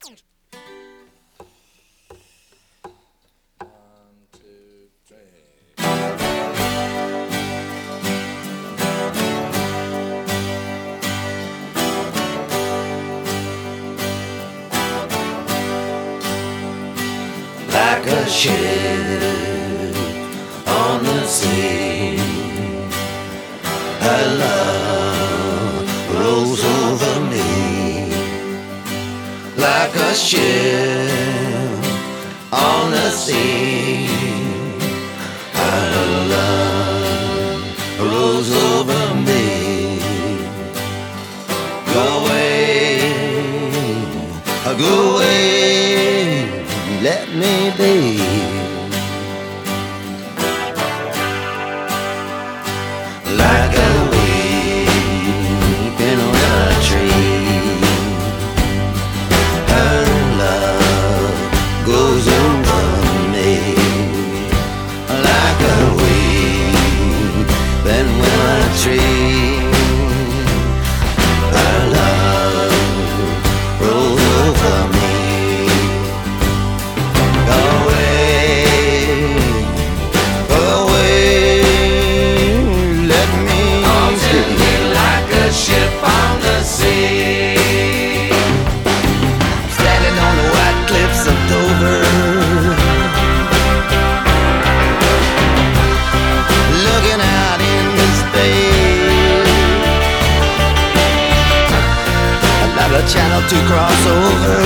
One, two, three. Like a ship on the sea, her love rolls over me. Like a ship on the sea, her love rolls over me. Go away, go away, let me be. Like a weeping willow tree, her love goes over me. Like a weeping willow tree, her love rolls over me. Go away, let me be. Like a ship on the sea, standing on the white cliffs of Dover, looking out into space, another channel to cross over,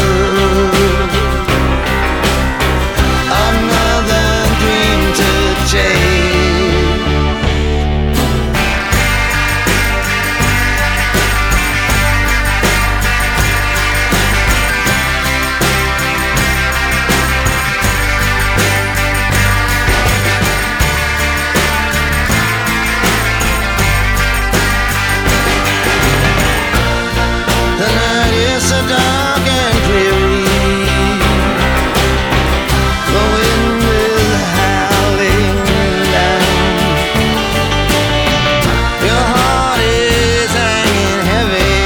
another dream to chase. The night is so dark and dreary, the wind is howling down. Your heart is hanging heavy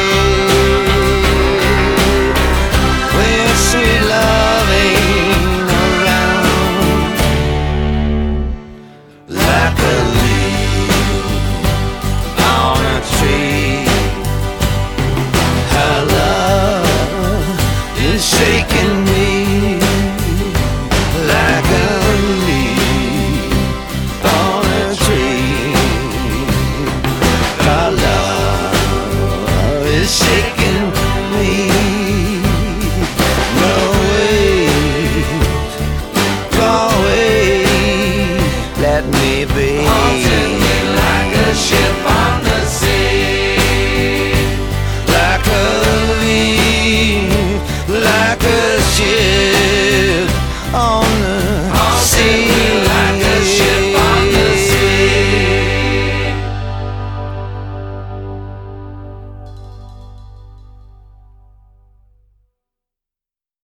with sweet loving around. Like a leaf on a tree, her love is shaking me. Like a leaf on a tree, her love is shaking me. Go away, let me be.